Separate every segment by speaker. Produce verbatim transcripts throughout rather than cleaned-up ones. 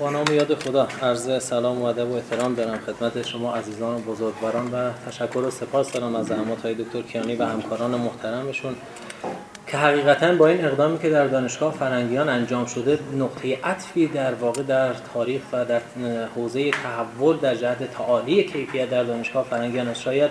Speaker 1: با نام یاد خدا عرض سلام و ادب و احترام دارم خدمت شما عزیزان و بزرگواران و تشکر و سپاس دارم از زحمات‌های دکتر کیانی و همکاران محترمشون که حقیقتاً با این اقدامی که در دانشگاه فرنگیان انجام شده نقطه عطفی در واقع در تاریخ و در حوزه تحول در جهت تعالی کیفیت در دانشگاه فرنگیان است. شاید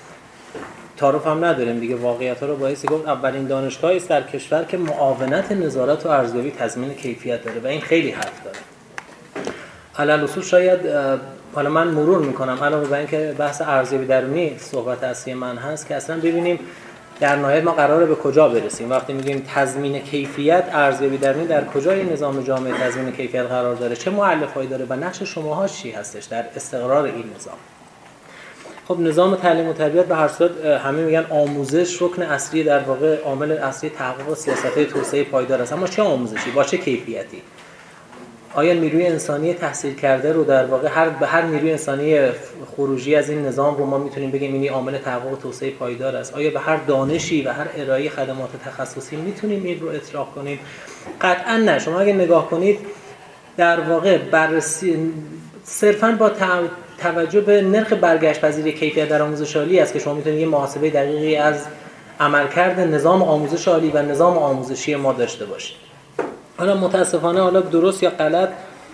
Speaker 1: تعارف هم نداریم دیگه، واقعیت‌ها رو بایستی گفت اولین دانشگاهی است در کشور که معاونت نظارت و ارزیابی تضمین کیفیت داره و این خیلی حرف داره. علالرسول شاید حالا من مرور میکنم علاوه بر اینکه بحث ارزیابی درونی صحبت اصلی من هست که اصلا ببینیم در نهایت ما قراره به کجا برسیم. وقتی میگیم تضمین کیفیت، ارزیابی درونی در کجای نظام جامعه تضمین کیفیت قرار داره، چه مؤلفه‌ای داره و نقش شماها چی هستش در استقرار این نظام. خب نظام تعلیم و تربیت به هر صورت همه میگن آموزش رکن اصلی در واقع عامل اصلی تحقق سیاست‌های توسعه پایدار است. اما چه آموزشی با چه کیفیتی؟ آیا نیروی انسانی تحصیل کرده رو در واقع هر به هر نیروی انسانی خروجی از این نظام رو ما میتونیم بگیم این عامل تحقق توسعه پایدار است؟ آیا به هر دانشی و هر ارائه خدمات تخصصی میتونیم این رو اطلاق کنیم؟ قطعا نه. شما اگه نگاه کنید در واقع بررسی صرفاً با توجه به نرخ برگشت پذیری کیفیت در آموزش عالی است که شما میتونید یه محاسبه دقیقی از عملکرد نظام آموزش عالی و نظام آموزشی ما داشته باشید. حالا متاسفانه حالا درست یا غلط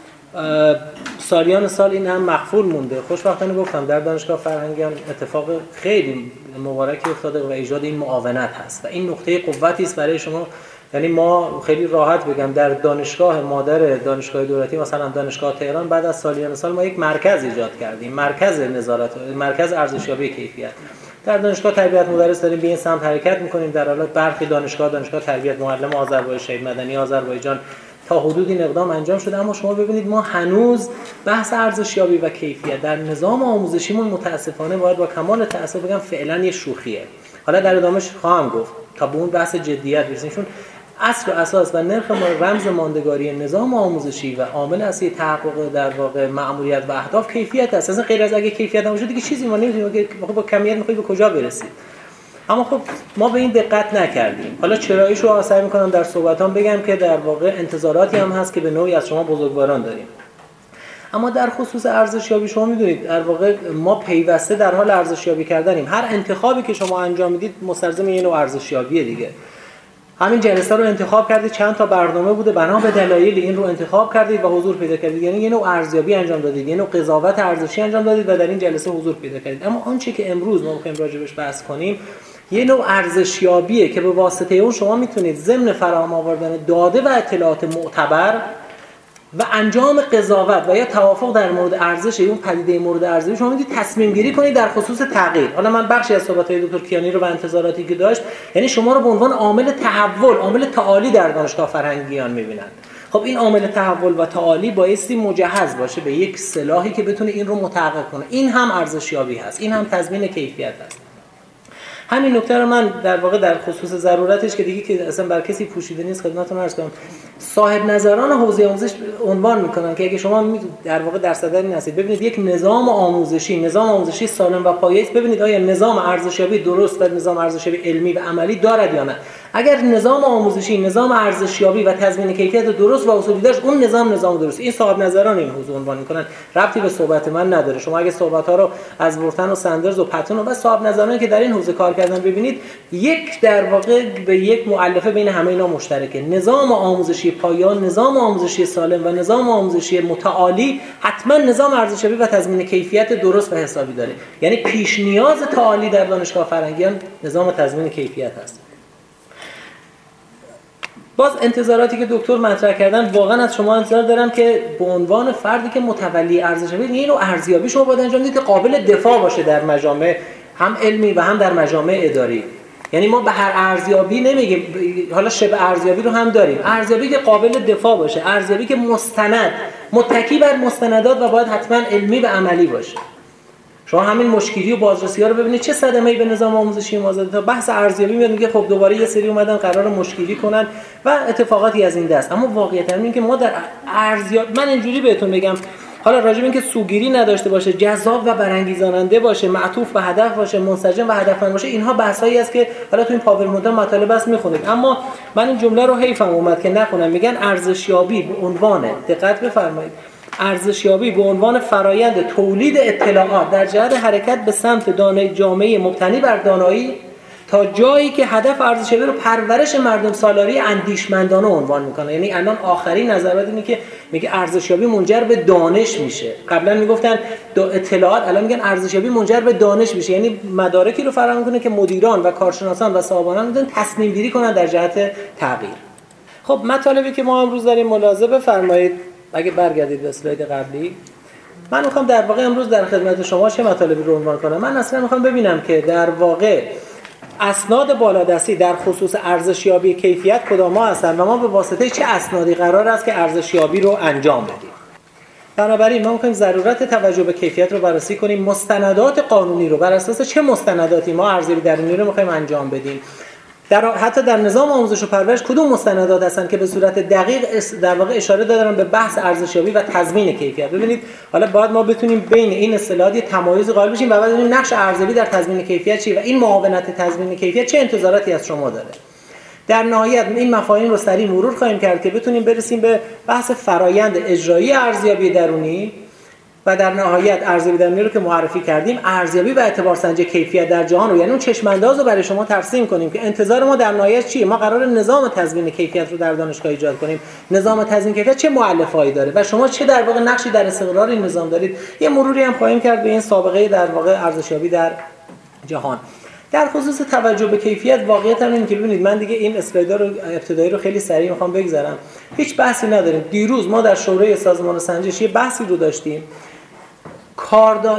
Speaker 1: سالیان سال این هم مغفول مونده. خوشبختانه گفتم در دانشگاه فرهنگیان اتفاق خیلی مبارکی افتاده و ایجاد این معاونت هست و این نقطه قوتی است برای شما. یعنی ما خیلی راحت بگم در دانشگاه مادر دانشگاه دولتی مثلا دانشگاه تهران بعد از سالیان سال ما یک مرکز ایجاد کردیم، مرکز نظارت، مرکز ارزشیابی کیفیت. در دانشگاه تربیت مدرس داریم به این سمت حرکت می‌کنیم. در حال برخی دانشگاه دانشگاه تربیت معلم آذربایجان شهید مدنی آذربایجان تا حدودی این اقدام انجام شده، اما شما ببینید ما هنوز بحث ارزشیابی و کیفیت در نظام آموزشیمون متاسفانه باید با کمال تأسف بگم فعلا یه شوخیه. حالا در ادامهش خواهم گفت تا به اون بحث جدیت برسیم، چون اصل و اساس و نرخ رمز ماندگاری نظام آموزشی و عامل اصلی تحقق در واقع مأموریت و اهداف کیفیت است. اصلا غیر از اگه کیفیت نباشه دیگه چیزی ما نمی‌تونیم که با کمیت می‌خوای به کجا برسید. اما خب ما به این دقت نکردیم. حالا چراییشو آسای می‌کنم در صحبتام بگم که در واقع انتظاراتی هم هست که به نوعی از شما بزرگواران داریم. اما در خصوص ارزشیابی شما می‌دونید در واقع ما پیوسته در حال ارزشیابی کردنیم. هر انتخابی که شما انجام میدید مستلزم یه نوع ارزشیابیه دیگه. همین جلسه رو انتخاب کردید، چند تا برنامه بوده، بنا به دلایل این رو انتخاب کردید و حضور پیدا کردید. یعنی یه نوع ارزیابی انجام دادید، یه نوع قضاوت ارزشی انجام دادید و در این جلسه حضور پیدا کردید. اما آنچه که امروز ما می‌خوایم راجعش بحث کنیم یه نوع ارزشیابیه که به واسطه اون شما میتونید ضمن فراهم آوردن داده و اطلاعات معتبر و انجام قضاوت و یا توافق در مورد ارزش اون پدیده مورد ارزش شما میتونید تصمیم گیری کنید در خصوص تغییر. حالا من بخشی از صحبت‌های دکتر کیانی رو و انتظاراتی که داشت، یعنی شما رو به عنوان عامل تحول، عامل تعالی در دانشگاه فرهنگیان می‌بینند. خب این عامل تحول و تعالی بایستی مجهز باشه به یک سلاحی که بتونه این رو متحقق کنه. این هم ارزشیابی هست، این هم تضمین کیفیت هست. همین نکته رو من در واقع در خصوص ضرورتش که دیگه که اصلا بر کسی پوشیده نیست خدمتتون عرض کنم. صاحب نظران حوزه آموزش عنوان میکنن که اگه شما در واقع در صدر این هستید ببینید یک نظام آموزشی، نظام آموزشی سالم و پایه‌ای است، ببینید آیا نظام ارزشیابی درست و نظام ارزشیابی علمی و عملی دارد یا نه. اگر نظام آموزشی، نظام ارزشیابی و تضمین کیفیت درست و اصولی داشت، اون نظام نظام درست. این صاحب نظران این حوزه عنوان میکنن، ربطی به صحبت من نداره. شما اگه صحبت‌ها رو از ورتن و سندرز و پتون و صاحب نظرانی که در این حوزه کار کردن ببینید، یک در واقع به یک مؤلفه بین همه اینا مشترکه. نظام آموزشی پایان، نظام آموزشی سالم و نظام آموزشی متعالی حتما نظام ارزشیابی و تضمین کیفیت درست و حسابی داره. یعنی پیش نیاز تعالی در دانشگاه فرهنگیان نظام تضمین کیفیت هست. باز انتظاراتی که دکتر مطرح کردن واقعا از شما انتظار دارم که به عنوان فردی که متولی ارزشیابی اینو ارزیابی شما باید انجام بدید که قابل دفاع باشه در مجامع هم علمی و هم در مجامع اداری. یعنی ما به هر ارزیابی نمیگیم، حالا شبه ارزیابی رو هم داریم، ارزیابی که قابل دفاع باشه، ارزیابی که مستند، متکی بر مستندات و باید حتما علمی و عملی باشه. شما همین مشکلی و بازرسی‌ها رو ببینید چه صدمه‌ای به نظام آموزشی ما زده. تا بحث ارزیابی میاد میگه خب دوباره یه سری اومدن قرار مشکلی کنن و اتفاقاتی از این دست. اما واقعیت این که ما در ارزیابی، من اینجوری بهتون بگم، حالا راجع به اینکه سوگیری نداشته باشه، جذاب و برانگیزاننده باشه، معطوف به هدف باشه، منسجم و هدفمند باشه، اینها بحثایی است که حالا تو این پاورپوینت مطالب است میخونید. اما من این جمله رو حیفم اومد که نخونم. میگن ارزشیابی به عنوان، دقت بفرمایید، ارزشیابی به عنوان فرایند تولید اطلاعات در جهت حرکت به سمت دانه جامعه مبتنی بر دانایی تا جایی که هدف ارزشیابی رو پرورش مردم سالاری اندیشمندانه عنوان میکنه. یعنی الان آخرین نظریات اینه که میگه ارزشیابی منجر به دانش میشه. قبلا میگفتن اطلاعات، الان میگن ارزشیابی منجر به دانش میشه، یعنی مدارکی رو فراهم کنه که مدیران و کارشناسان و صاحبان میتونن تصمیم گیری کنن در جهت تغییر. خب مطالبی که ما امروز داریم ملاحظه بفرمایید. اگه برگردید به اسلاید قبلی، من میخوام در واقع امروز در خدمت شما چه مطالبی رو عنوان کنم. من اصلا میخوام ببینم که در واقع اسناد بالادستی در خصوص ارزشیابی کیفیت کدام ها هستند و ما به واسطه چه اسنادی قرار است که ارزشیابی رو انجام بدیم. بنابراین ما می‌خوایم ضرورت توجه به کیفیت رو بررسی کنیم، مستندات قانونی رو بر اساس چه مستنداتی ما ارزیابی درونی رو می‌خوایم انجام بدیم. در حتی در نظام آموزش و پرورش کدوم مستندات هستن که به صورت دقیق در واقع اشاره دارن به بحث ارزشیابی و تضمین کیفیت. ببینید حالا باید ما بتونیم بین این اصطلاحات یه تمایز قائل بشیم و بعد ببینیم نقش ارزیابی در تضمین کیفیت چیه و این معاونت تضمین کیفیت چه انتظاراتی از شما داره. در نهایت این مفاهیم رو سریع مرور خواهیم کرد که بتونیم برسیم به بحث فرایند اجرایی ارزیابی درونی و در نهایت ارزیابی درونی رو که معرفی کردیم، ارزیابی و اعتبارسنجی کیفیت در جهان رو، یعنی اون چشم‌انداز رو برای شما ترسیم کنیم که انتظار ما در نهایت چیه. ما قرار نظام تضمین کیفیت رو در دانشگاه ایجاد کنیم. نظام تضمین کیفیت چه مؤلفه‌ای داره و شما چه در واقع نقشی در استقرار این نظام دارید. یه مروری هم خواهیم کرد به این سابقه در واقع ارزشیابی در جهان. در خصوص توجه به کیفیت واقعیت هم اینه که ببینید من دیگه این اسلایدها رو ابتدایی رو خیلی سریع میخوام بگذرم. هیچ بحثی نداریم. دیروز ما در شورای سازمان سنجش یه بحثی رو داشتیم. کار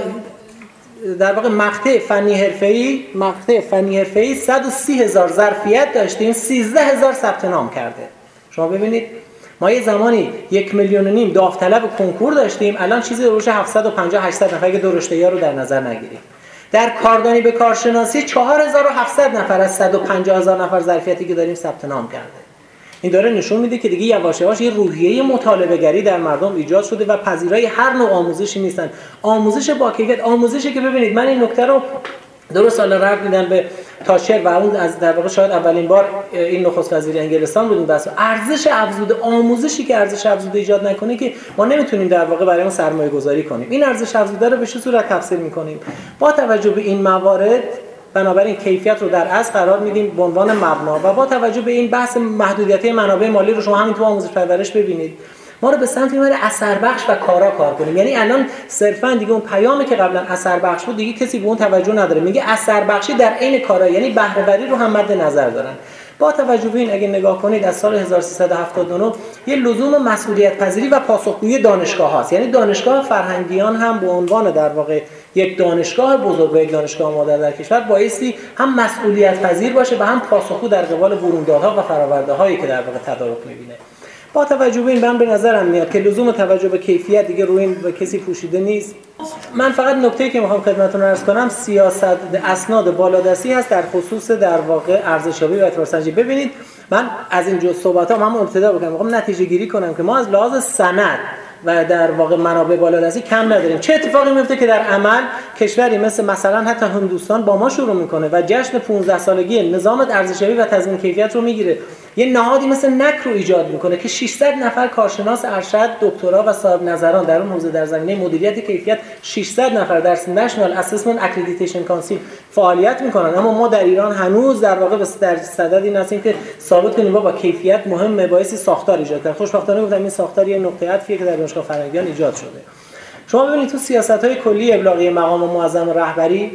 Speaker 1: در واقع مقطع فنی حرفه‌ای مقطع فنی حرفه‌ای صد و سی هزار ظرفیت داشتیم، سیزده هزار ثبت نام کرده. شما ببینید ما یه زمانی یک میلیون و نیم داوطلب کنکور داشتیم، الان چیزی روش هفتصد و پنجاه هشتصد نفر اگه درشته‌ها رو در نظر نگیریم. در کاردانی به کارشناسی چهار هزار و هفتصد نفر از صد و پنجاه هزار نفر ظرفیتی که داریم ثبت نام کرده. این داره نشون میده که دیگه یواش یواش یه روحیه مطالبه گری در مردم ایجاد شده و پذیرای هر نوع آموزشی نیستن. آموزش با کیفیت، آموزشی که ببینید من این نکته رو درست سال رفت میدن به تاشر و اون از در واقع شاید اولین بار این نخست وزیر انگلستان بود. بس ارزش افزوده، آموزشی که ارزش افزوده ایجاد نکنه که ما نمیتونیم در واقع برای اون سرمایه گذاری کنیم. این ارزش افزوده رو به چه صورت تفسیر میکنیم؟ با توجه به این موارد بنابراین کیفیت رو در اصل قرار میدیم به عنوان مبنا و با توجه به این بحث محدودیت منابع مالی رو شما همین تو آموزش پرورش ببینید ما رو به سمت میبره اثر بخش و کارا کار کنیم. یعنی الان صرفا دیگه اون پیامی که قبلا اثر بخش بود دیگه کسی به اون توجه نداره، میگه اثر بخشی در عین کارا، یعنی بهره وری رو هم مد نظر دارن. با توجه به این اگه نگاه کنید از سال هزار و سیصد و هفتاد و نه یه لزوم مسئولیت پذیری و پاسخگویی دانشگاه هاست. یعنی دانشگاه فرهنگیان هم به عنوان در واقع یک دانشگاه بزرگ و یک دانشگاه مادر در کشور بایستی هم مسئولیت پذیر باشه و هم پاسخگو در قبال بروندادها و فرآورده‌هایی که در واقع تدارک می‌بینه. با توجه به این من به نظرم میاد که لزوم توجه به کیفیت دیگه روی این به کسی پوشیده نیست. من فقط نکته‌ای که میخوام خدمتتون عرض کنم سیاست اسناد بالادستی هست در خصوص در واقع ارزشیابی و اعتبارسنجی. ببینید من از این جزء صحبتام هم ابتدا بکنم، میخوام نتیجه گیری کنم که ما از لحاظ سند و در واقع منابع بالادستی کم نداریم. چه اتفاقی میفته که در عمل کشوری مثل مثلا حتی هندوستان با ما شروع میکنه و جشن پانزده سالگی نظام ارزشیابی و تضمین کیفیت رو میگیره، یه نهادی مثل نک رو ایجاد میکنه که ششصد نفر کارشناس ارشد، دکترا و صاحب نظران در اون حوزه در زمینه مدیریت کیفیت ششصد نفر در نشنال اسسمنت اکریدیتیشن کانسیل فعالیت میکنن. اما ما در ایران هنوز در واقع در صدد این هستیم که ثابت کنیم با کیفیت مهمه، باعث ساختار ایجاد کرد. خوشبختانه گفتم این ساختار یه نقطه عطفیه که در دانشگاه فرهنگیان ایجاد شده. شما ببینید تو سیاست‌های کلی ابلاغی مقام معظم رهبری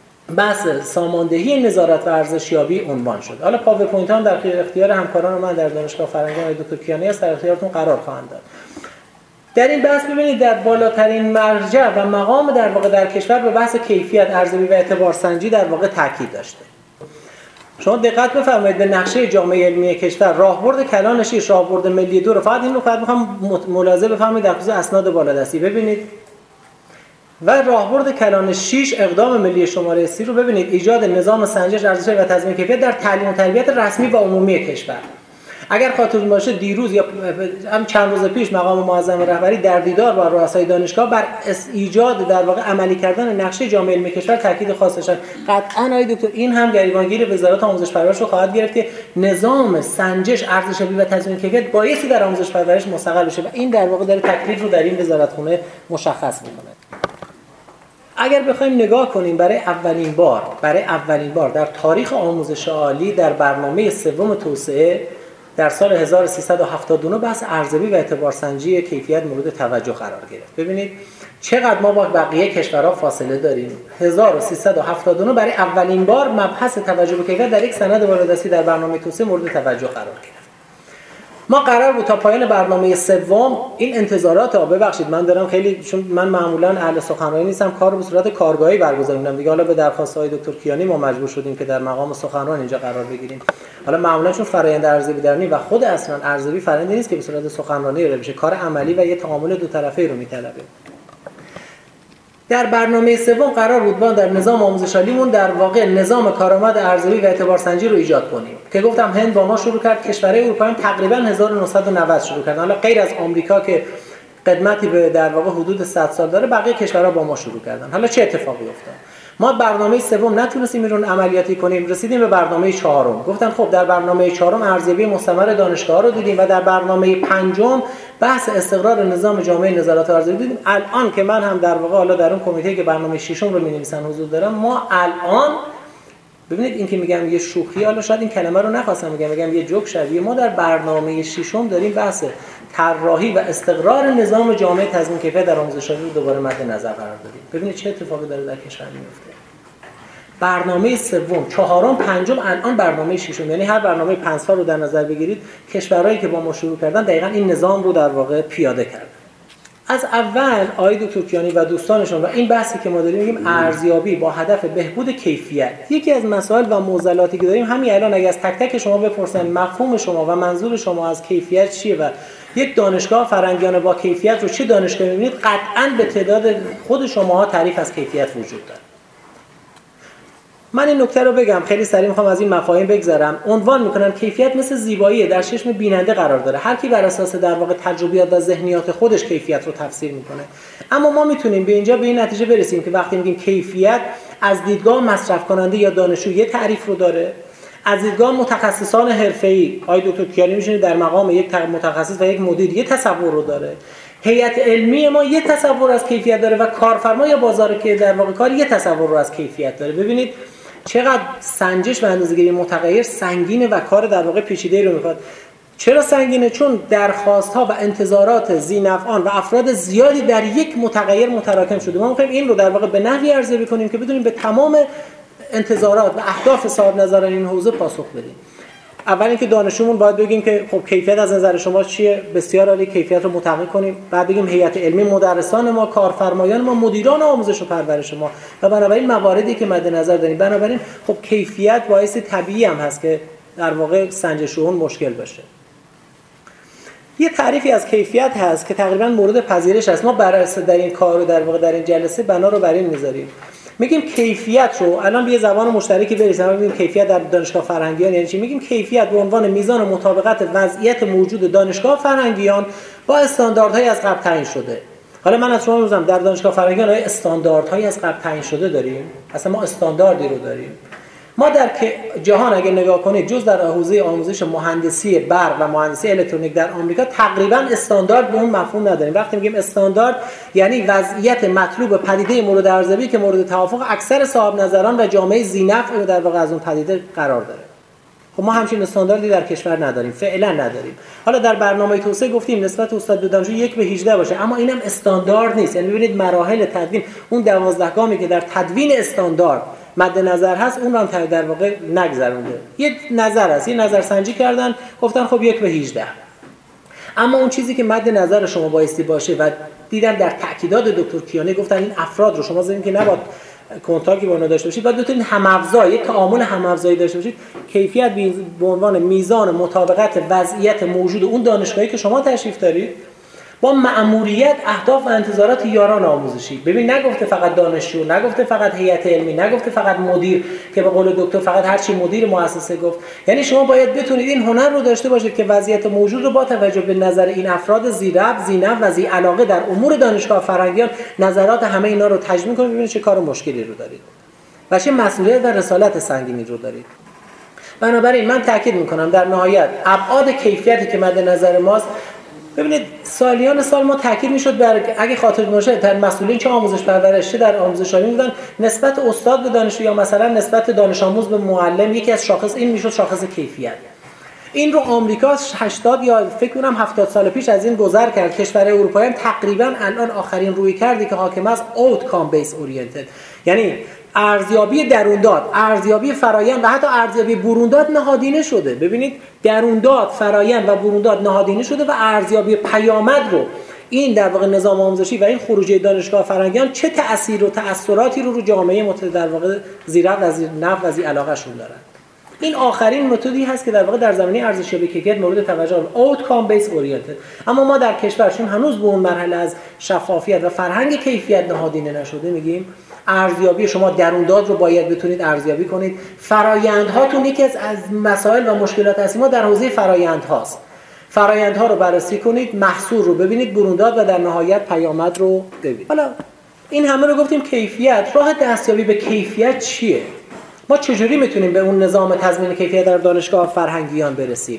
Speaker 1: بحث ساماندهی نظارت و ارزشیابی عنوان شد. حالا پاورپوینت هم در اختیار همکاران من در دانشگاه فرهنگیان دکتر کیانی است، در اختیارتون قرار خواهند داد. در این بحث ببینید در بالاترین مرجع و مقام در واقع در کشور به بحث کیفیت ارزیابی و اعتبارسنجی در واقع تاکید داشته. شما دقت بفرمایید به نقشه جامعه علمی کشور راهبرد کلان شش، راهبرد ملی دو رو فقط این رو فقط می‌خوام ملاحظه بفرمایید در خصوص اسناد بالادستی ببینید و راهبرد کلان شش اقدام ملی شماره سی رو ببینید، ایجاد نظام سنجش ارزش و تضمین کیفیت در تعلیم و تربیت رسمی و عمومی کشور. اگر خاطرتون باشه دیروز یا هم چند روز پیش مقام معظم رهبری در دیدار با رؤسای دانشگاه بر ایجاد در واقع عملی کردن نقشه جامع علمی کشور تاکید خاص داشتن. قطعاً آقای دکتر این هم گریبانگیر وزارت آموزش پرورش رو خواهد گرفت که نظام سنجش ارزشیابی و تضمین کیفیت بایستی در آموزش پرورش مستقل بشه و این در واقع داره تکلیف رو در این وزارتخونه مشخص می‌کنه. اگر بخوایم نگاه کنیم برای اولین بار برای اولین بار در تاریخ آموزش عالی در برنامه سوم توسعه در سال هزار و سیصد و هفتاد و نه بحث ارزیابی و اعتبارسنجی کیفیت مورد توجه قرار گرفت. ببینید چقدر ما با بقیه کشورها فاصله داریم. هزار و سیصد و هفتاد و نه برای اولین بار مبحث توجه به کیفیت در یک سند والادستی در برنامه توسعه مورد توجه قرار گرفت. ما قرار بود تا پایان برنامه سوم این انتظارات ها ببخشید من دارم خیلی چون من معمولا اهل سخنرانی نیستم کار رو به صورت کارگاهی برگزار می‌کنم دیگه. حالا به درخواست های دکتر کیانی ما مجبور شدیم که در مقام سخنران اینجا قرار بگیریم. حالا معمولا چون فرآیند ارزیابی درنی و خود اصلا ارزیابی فرآیندی نیست که به صورت سخنرانی ارائه بشه، کار عملی و یه تعامل دو طرفه رو می‌طلبه. در برنامه سوم قرار بود ما در نظام آموزش عالیمون در واقع نظام کارآمد ارزیابی و اعتبارسنجی رو ایجاد کنیم که گفتم هند با ما شروع کرد، کشورهای اروپایی هم تقریبا هزار و نهصد و نود شروع کردن. حالا غیر از آمریکا که قدمتی به در واقع حدود صد سال داره بقیه کشورها با ما شروع کردن. حالا چه اتفاقی افتاد؟ ما برنامه سوم نتونستیم رو عملیاتی کنیم، رسیدیم به برنامه چهارم. گفتن خب در برنامه چهارم ارزیابی مستمر دانشگاه‌ها رو دیدیم و در برنامه پنجم بحث استقرار نظام جامع نظارت ارزیابی دیدیم. الان که من هم در واقع حالا در اون کمیته که برنامه ششم رو می‌نویسن حضور دارم، ما الان ببینید این که میگم یه شوخی، حالا شاید این کلمه رو نخواستم بگم، میگم یه جوک شبیه، ما در برنامه ششم داریم بحث طراحی و استقرار نظام جامع تضمین کیفیت در آموزش عالی رو دوباره مد نظر قرار دادیم. ببینید چه اتفاقی داره در کشور میفته. برنامه سوم، چهارم، پنجم، الان برنامه ششم، یعنی هر برنامه پنج سال رو در نظر بگیرید کشورهایی که با ما شروع کردن دقیقاً این نظام رو در واقع پیاده کردن. از اول آقای دکتر کیانی و دوستانشون و این بحثی که ما داریم میگیم ارزیابی با هدف بهبود کیفیت. یکی از مسائل و معضلاتی که داریم همین الان اگه از تک تک شما بپرسن مفهوم شما و منظور شما از کیفیت چیه و یک دانشگاه فرهنگیانه با کیفیت رو چه دانشگاهی می‌بینید، قطعاً به تعداد خود شماها تعریف از کیفیت وجود داره. من این نکته رو بگم خیلی سریع میخوام از این مفاهیم بگذرم. عنوان میکنم کیفیت مثل زیبایی در چشم بیننده قرار داره. هر کی بر اساس در واقع تجربیات و ذهنیات خودش کیفیت رو تفسیر میکنه. اما ما میتونیم به اینجا به این نتیجه برسیم که وقتی میگیم کیفیت از دیدگاه مصرف کننده یا دانشجو یه تعریف رو داره، از دیدگاه متخصصان حرفه‌ای آقای دکتر کیانی میشینه در مقام یک متخصص و یک مدیر یه تصور رو داره، هیئت علمی ما یه تصور از کیفیت داره و کارفرما یا بازار که در واقع کار یه تصور رو از کیفیت داره. ببینید چقدر سنجش و اندازه‌گیری متغیر سنگینه و کار در واقع پیچیده‌ای رو می‌خواد. چرا سنگینه؟ چون درخواست‌ها و انتظارات ذی‌نفعان و افراد زیادی در یک متغیر متراکم شده. ما می‌خوایم این رو در واقع به نحوی ارزیابی کنیم که بدونیم به تمام انتظارات و اهداف صاحب نظران این حوزه پاسخ بدیم. اول اینکه دانشجومون باید بگیم که خب کیفیت از نظر شما چیه؟ بسیار عالی، کیفیت رو متحقق کنیم. بعد بگیم هیئت علمی، مدرسان ما، کارفرمایان ما، مدیران آموزش و پرورش ما و بنابراین مواردی که مد نظر داریم. بنابراین خب کیفیت باعث طبیعی هم هست که در واقع سنجش اون مشکل باشه. یه تعریفی از کیفیت هست که تقریبا مورد پذیرش است. ما بررسی در این کار رو در واقع در این جلسه بنا رو بر این می‌ذاریم. میگیم کیفیت رو الان به یه زبان مشترکی برسیم. میگیم کیفیت در دانشگاه فرهنگیان یعنی چی؟ میگیم کیفیت به عنوان میزان مطابقت وضعیت موجود دانشگاه فرهنگیان با استانداردهای از قبل تعیین شده. حالا من از شما می‌پرسم در دانشگاه فرهنگیان آیا استانداردهایی از قبل تعیین شده داریم؟ اصلا ما استانداردی رو داریم؟ ما در جهان اگه نگاه کنید جز در حوزه آموزش مهندسی برق و مهندسی الکترونیک در آمریکا تقریبا استاندارد به اون مفهوم نداریم. وقتی میگیم استاندارد یعنی وضعیت مطلوب پدیده مورد ارزیابی که مورد توافق اکثر صاحب نظران و جامعه ذی‌نفع رو در واقع از اون پدیده قرار داره. خب ما همچین استانداردی در کشور نداریم، فعلا نداریم. حالا در برنامه توسعه گفتیم نسبت استاد به دانشجو یک به هجده باشه، اما اینم استاندارد نیست. یعنی ببینید مراحل تدوین اون دوازده گامی که در تدوین استاندارد مد نظر هست اون رو هم در واقع نگذرونده. یه نظر هست، یه نظر سنجی کردن گفتن خب یک به هجده. اما اون چیزی که مد نظر شما بایستی باشه و دیدم در تاکیدات دکتر کیانی گفتن این افراد رو شما زمین که نباید کنتاکتی با اونها داشته باشید، بعد بتونید هم افزایی، یک تعامل هم افزایی داشته باشید. کیفیت به عنوان میزان مطابقت وضعیت موجود اون دانشگاهی که شما تشریف دارید با مأموریت اهداف و انتظارات یاران آموزشی. ببین نگفته فقط دانشجو، نگفته فقط هیئت علمی، نگفته فقط مدیر که به قول دکتر فقط هر چی مدیر مؤسسه گفت. یعنی شما باید بتونید این هنر رو داشته باشید که وضعیت موجود رو با توجه به نظر این افراد ذی‌ربط، ذی‌نفع و ذی‌علاقه در امور دانشگاه فرهنگیان نظرات همه اینا رو تجمیع کنید، ببینید چه کار مشکلی رو دارید و چه مسئولیت و رسالت سنگینی رو دارید. بنابراین من تاکید میکنم در نهایت ابعاد کیفیتی که مد نظر ماست. ببینید سالیان سال ما تاکید میشد بر اگه خاطر باشه در مسئولین چه آموزش پرورش چه در آموزش عالی بودن نسبت استاد به دانشجو یا مثلا نسبت دانش آموز به معلم یکی از شاخص این میشد شاخص کیفیت. این رو آمریکا هشتاد یا فکر کنم هفتاد سال پیش از این گذر کرد. کشور اروپایی هم تقریبا الان آخرین روی کردی که حاکم است outcome based oriented، یعنی ارزیابی درونداد، ارزیابی فرایند و حتی ارزیابی برونداد نهادینه شده. ببینید درونداد، فرایند و برونداد نهادینه شده و ارزیابی پیامد رو این در واقع نظام آموزشی و این خروجی دانشگاه فرهنگیان چه تأثیر و تأثیراتی رو رو جامعه مت در واقع زیرا و ذی‌نفع و ذی‌علاقه شون دارن. این آخرین متدی هست که در واقع در زمینه ارزشیابی کیفیت مورد توجه outcome based oriented. اما ما در کشورشون هنوز به اون مرحله از شفافیت و فرهنگ کیفیت نهادینه نشده. میگیم ارزیابی شما درونداد رو باید بتونید ارزیابی کنید. فرایندهاتون یکی از مسائل و مشکلات اصلی ما در حوزه فرایندهاست. فرایندها رو بررسی کنید، محصول رو ببینید، برونداد و در نهایت پیامد رو ببینید. حالا این همه رو گفتیم کیفیت. راه دستیابی به کیفیت چیه؟ ما چجوری میتونیم به اون نظام تضمین کیفیت در دانشگاه فرهنگیان برسیم؟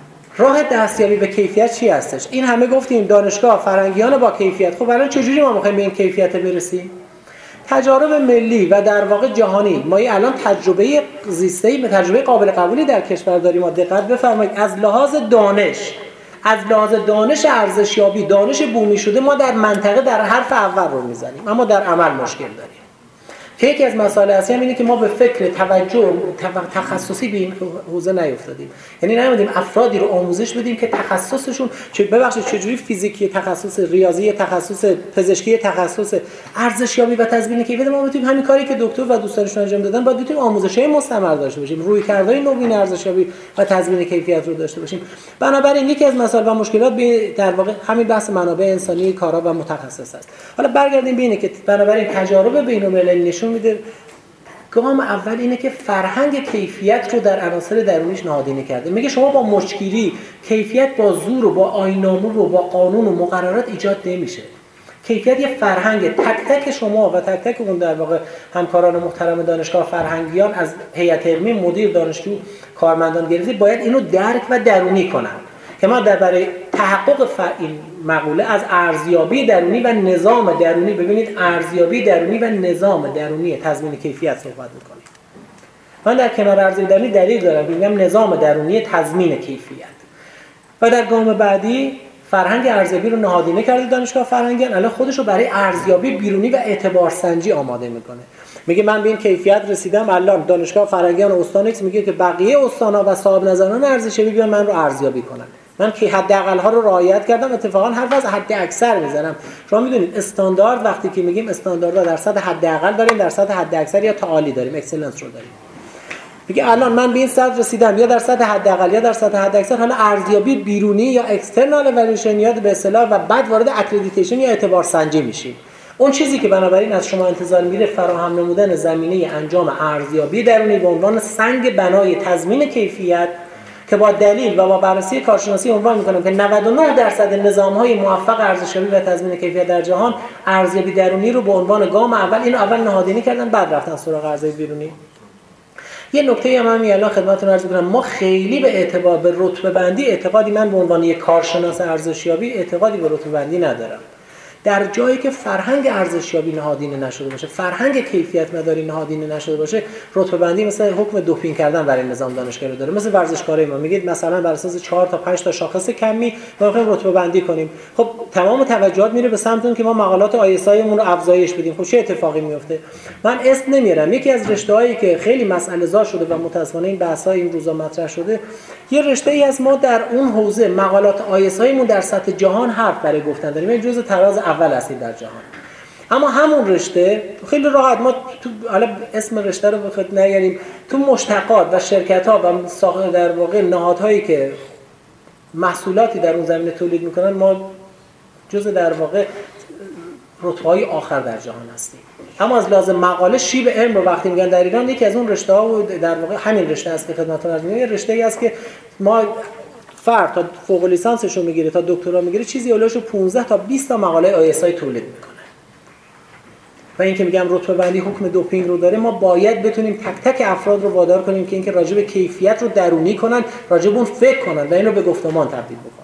Speaker 1: راه دستیابی به کیفیت چی هستش؟ این همه گفتیم دانشگاه فرهنگیان با کیفیت. خب الان چجوری ما میخوایم به این کیفیت برسیم؟ تجارب ملی و در واقع جهانی ما الان تجربه زیسته‌ای به تجربه قابل قبولی در کشور داریم. ما دقت بفرمایید از لحاظ دانش از لحاظ دانش ارزشیابی دانش بومی شده ما در منطقه در حرف اول رو میزنیم اما در عمل مشکل داریم. که یکی از مسائل اصلی هم اینه که ما به فکر توجه تخصصی به این حوزه نیفتادیم. یعنی نمیدیم افرادی رو آموزش بدیم که تخصصشون چه ببخشید چجوری فیزیکی تخصص، ریاضی تخصص، پزشکی تخصص، ارزشیابی و تضمین کیفیت ما بتونیم همین کاری که دکتر و دوستانشون انجام دادن باید بتونیم آموزش‌های مستمر داشته باشیم، رویکردهای نوین ارزشیابی و تضمین کیفیت رو داشته باشیم. بنابراین یکی از مسائل و مشکلات به در واقع همین بحث منابع انسانی کارا و متخصص است. حالا برگردیم به اینه که بنابراین تجارب بین‌المللی نشون میده گام اول اینه که فرهنگ کیفیت رو در عناصر درونیش نهادینه کرده. میگه شما با مچگیری کیفیت با زور و با آیین‌نامه و با قانون و مقررات ایجاد نمیشه. کیفیت یه فرهنگ تک تک شما و تک تک اون در واقع همکاران محترم دانشگاه فرهنگیان از هیئت علمی، مدیر، دانشجو، کارمندان گرفته باید اینو درک و درونی کنن که ما در برای تحقق این مقوله از ارزیابی درونی و نظام درونی، ببینید ارزیابی درونی و نظام درونی تضمین کیفیت صحبت می‌کنیم. من در کنار ارزیابی درونی دلیل دارم که میگم نظام درونی تضمین کیفیت. و در گام بعدی فرهنگ ارزیابی رو نهادینه کرده دانشگاه فرهنگیان، الان خودش رو برای ارزیابی بیرونی و اعتبار سنجی آماده میکنه. میگه من به این کیفیت رسیدم، الان دانشگاه فرهنگیان و استان ایکس میگه که بقیه استانا و صاحب نظران ارزشیابی بیان من رو ارزیابی کنن. من که حداقل ها رو رعایت کردم، اتفاقا حرف از حد اکثر میزنم. شما میدونید استاندارد وقتی که میگیم استانداردها در سطح حداقل داریم، در سطح حد اکثر یا تعالی داریم، اکسلنس رو داریم. میگه الان من به این سطح رسیدم یا در سطح حداقل یا در سطح حد اکثر، حالا ارزیابی بیرونی یا اکسترنال اوالیویشن یا به اصطلاح و بعد وارد اکریدیتیشن یا اعتبار سنجی میشیم. اون چیزی که بنابراین از شما انتظار میره فراهم نمودن زمینه انجام ارزیابی درونی به عنوان سنگ بنای تضمین کیفیت که با دلیل و با بررسی کارشناسی عنوان می‌کنم که نود و نه درصد نظام‌های موفق ارزشیابی و تضمین کیفیت در جهان ارزیابی درونی رو به عنوان گام اول اینو اول نهادینه کردن، بعد رفتن سراغ ارزیابی بیرونی. یه نکته هم همین الان خدمتتون عرض می‌کنم، ما خیلی به اعتبار به رتبه بندی اعتقادی من به عنوان یک کارشناس ارزشیابی اعتقادی به رتبه بندی ندارم. در جایی که فرهنگ ارزشیابی نهادینه نشده باشه، فرهنگ کیفیت مداری نهادینه نشده باشه، رتبه بندی مثل حکم دوپینگ کردن برای نظام دانشگاهی داره. مثل ورزشکارای ما میگید مثلا بر اساس چهار تا پنج تا شاخص کمی ما می‌خوایم رتبه بندی کنیم. خب تمام توجهات میره به سمت اون که ما مقالات آی اس آی مون رو افزایش بدیم. خب چه اتفاقی میفته؟ من اسم نمیارم. یکی از رشته‌هایی که خیلی مسئله زا شده و متأسفانه این بحث‌ها این روزا مطرح شده، یه رشته‌ای از ما در اون حوزه مقالات آی اس آی مون در سطح جهان حرف برای گفتن داریم. این جزء تراز اول هستیم در جهان. اما همون رشته خیلی راحت ما تو حالا اسم رشته رو بخواد نیاریم، تو مشتقات و شرکت‌ها و ساخت در واقع نهادهایی که محصولاتی در اون زمینه تولید میکنن ما جزء در واقع رتبه‌های آخر در جهان هستیم. اما از لازم مقاله شیب علم رو وقتی میگن در ایران، یکی از اون رشته‌ها و در واقع همین رشته است که خدمتتون عرض می‌کنم، رشته‌ای است که ما فرد تا فوق لیسانسش رو میگیره تا دکترا میگیره چیزی اولش پانزده تا بیست تا مقاله آی اس آی تولید میکنه. و این که میگم رتبه بندی حکم دوپینگ رو داره، ما باید بتونیم تک تک افراد رو وادار کنیم که اینکه راجع به کیفیت رو درونی کنن، راجع به اون فکر کنن و اینو به گفتمان تبدیل بکنن.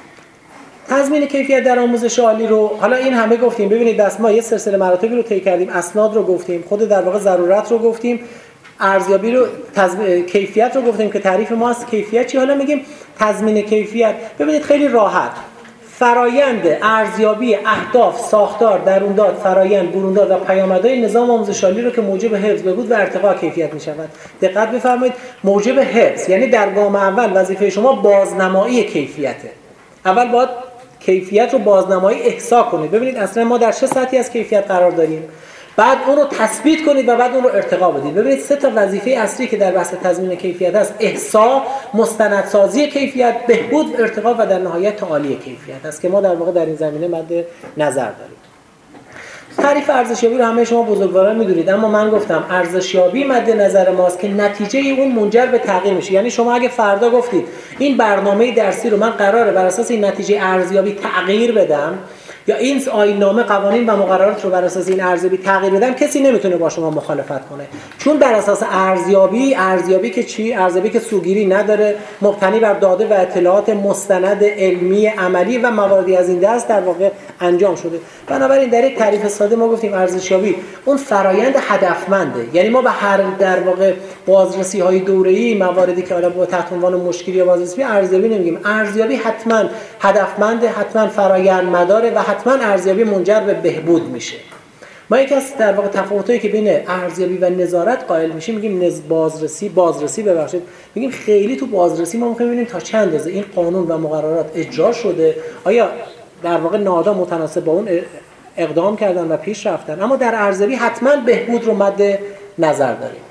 Speaker 1: تضمین کیفیت در آموزش عالی رو حالا این همه گفتیم. ببینید دست ما یه سلسله مراتبی رو طی کردیم، اسناد رو گفتیم، خود در واقع ضرورت رو گفتیم، ارزیابی رو تضمین کیفیت رو گفتیم که تعریف ما است کیفیت چی. حالا میگیم تضمین کیفیت. ببینید خیلی راحت فرایند ارزیابی اهداف، ساختار، درون-داد، فرایند، برون-داد و پیامدهای نظام آموزش عالی رو که موجب حفظ بهبود و ارتقاء کیفیت می‌شود. دقت بفرمایید، موجب حفظ یعنی در گام اول وظیفه شما بازنمایی کیفیته. اول باید کیفیت رو بازنمایی احصا کنید. ببینید اصلا ما در چه سطحی از کیفیت قرار داریم، بعد اون رو تثبیت کنید و بعد اون رو ارتقا بدید. ببینید سه تا وظیفه اصلی که در بحث تضمین کیفیت است: احصا، مستندسازی کیفیت، بهبود، ارتقا و در نهایت تعالی کیفیت است که ما در واقع در این زمینه مد نظر داریم. تعریف ارزشیابی رو همه شما بزرگواران میدونید، اما من گفتم ارزشیابی مد نظر ماست که نتیجه اون منجر به تغییر میشه. یعنی شما اگه فردا گفتید این برنامه درسی رو من قراره بر اساس این نتیجه ارزیابی تغییر بدم، یا این آیین‌نامه قوانین و مقررات رو بر اساس این ارزیابی تغییر بدم، کسی نمیتونه با شما مخالفت کنه، چون بر اساس ارزیابی ارزیابی که چی؟ ارزیابی که سوگیری نداره، مبتنی بر داده و اطلاعات مستند علمی عملی و مواردی از این دست در واقع انجام شده. بنابراین در یک تعریف ساده ما گفتیم ارزشیابی اون فرایند هدفمنده. یعنی ما به هر در واقع بازرسی‌های دوره‌ای مواردی که حالا با تحت عنوان مشکلی یا بازرسی ارزیابی نمیگیم. ارزیابی حتما هدفمنده، حتما فرایند مداره و حتما ارزیابی منجر به بهبود میشه. ما یکی از در واقع تفاوتایی که بین ارزیابی و نظارت قائل میشیم میگیم نز بازرسی بازرسی ببخشید میگیم خیلی تو بازرسی ما میخوایم ببینیم تا چند اندازه این قانون و مقررات اجرا شده، آیا در واقع نهادها متناسب با اون اقدام کردن و پیش رفتن. اما در ارزیابی حتما بهبود رو مد نظر داریم.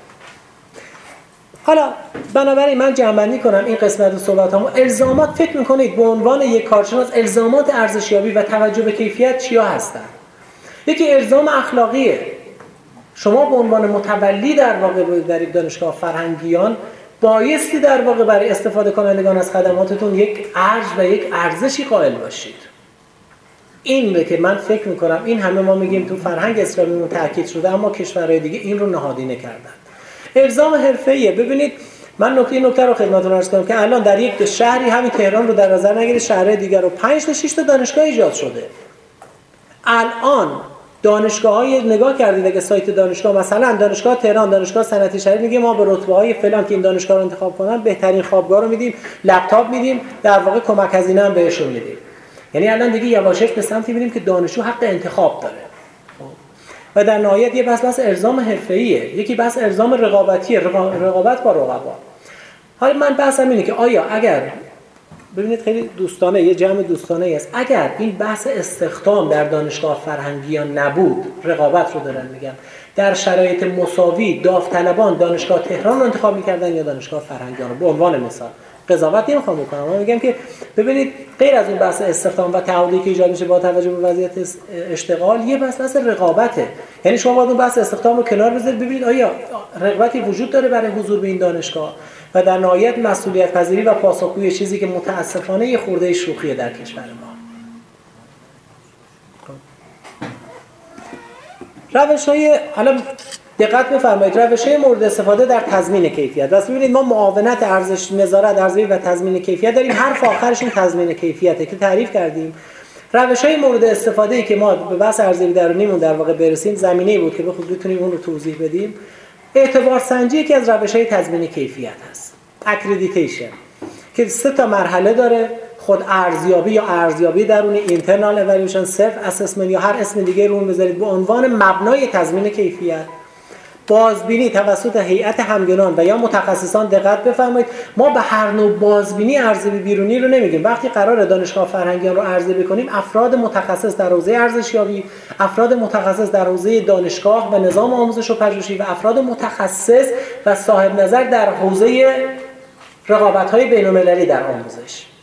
Speaker 1: حالا بنابراین من جمع‌بندی کنم این قسمت صحبتامو. الزامات، فکر میکنید به عنوان یک کارشناس الزامات ارزشیابی و توجه به کیفیت چیا هستن؟ یکی الزام اخلاقیه. شما به عنوان متولی در واقع در دانشگاه فرهنگیان بایستی در واقع برای استفاده کنندگان از خدماتتون یک ارج و یک ارزشی قائل باشید. این به که من فکر میکنم این همه ما میگیم تو فرهنگ اسلامیمون تاکید شده، اما کشورهای دیگه این رو نهادینه کردن. الزام حرفه‌ایه. ببینید من نکته این نکته رو خدمتتون عرض کنم که الان در یک شهری همین تهران رو در نظر نگیرید، شهرهای دیگر رو پنج تا شش تا دانشگاه ایجاد شده. الان دانشگاه‌های نگاه کردید اگه سایت دانشگاه مثلا دانشگاه تهران، دانشگاه صنعتی شریف میگه ما به رتبه‌های فلان که این دانشگاه رو انتخاب کنن بهترین خوابگاه رو میدیم، لپتاپ میدیم، در واقع کمک هزینه هم بهشون میدیم. یعنی الان دیگه یواشکی به سمتی میریم که دانشجو حق انتخاب داره. و در نهایت یه بحث بحث الزام حرفه‌ایه، یکی بحث الزام رقابتیه، رقابت با رقبا. حالا من بحثم اینه که آیا اگر ببینید خیلی دوستانه یه جمع دوستانه است، اگر این بحث استخدام در دانشگاه فرهنگیان نبود، رقابت رو دارن میگن، در شرایط مساوی داوطلبان دانشگاه تهران رو انتخاب می‌کردن یا دانشگاه فرهنگیان رو. به عنوان مثال قضاوت نمیخوام بکنم، من میگم که ببینید غیر از اون بحث استخدام و تعهدی که ایجاد میشه با توجه به وضعیت اشتغال، یه بحث بحث رقابته. یعنی شما باید اون بحث استخدام رو کنار بذارید، ببینید آیا رقابتی وجود داره برای حضور به این دانشگاه و در نهایت مسئولیت پذیری و پاسخگویی، چیزی که متاسفانه یه خورده شوخیه در کشور ما. روش‌های حالا دقت بفرمایید، روش‌های مورد استفاده در تضمین کیفیت. واسه ببینید ما معاونت ارزش نظارت ارزیابی و تضمین کیفیت داریم، حرف آخرشون تضمین کیفیته که تعریف کردیم. روش‌های مورد استفاده‌ای که ما به بحث ارزیابی درونیمون در واقع برسیم زمینه‌ای بود که بخود بتونیم اون رو توضیح بدیم. اعتبار سنجی یکی از روش‌های تضمین کیفیت هست. اکریدیتیشن که سه تا مرحله داره: خود ارزیابی یا ارزیابی درونی، اینترنال اوالیویشن، سلف اسسمنت یا هر اسم دیگه رو بذارید به عنوان مبنای تضمین کیفیت. بازبینی توسط هیئت همگنان و یا متخصصان. دقت بفرمایید ما به هر نوع بازبینی ارزیابی بیرونی رو نمیگیم. وقتی قراره دانشگاه فرهنگیان رو ارزیابی کنیم، افراد متخصص در حوزه ارزشیابی، افراد متخصص در حوزه دانشگاه و نظام آموزش و پژوهشی و افراد متخصص و صاحب نظر در حوزه رقابت‌های بین‌المللی در آموزش.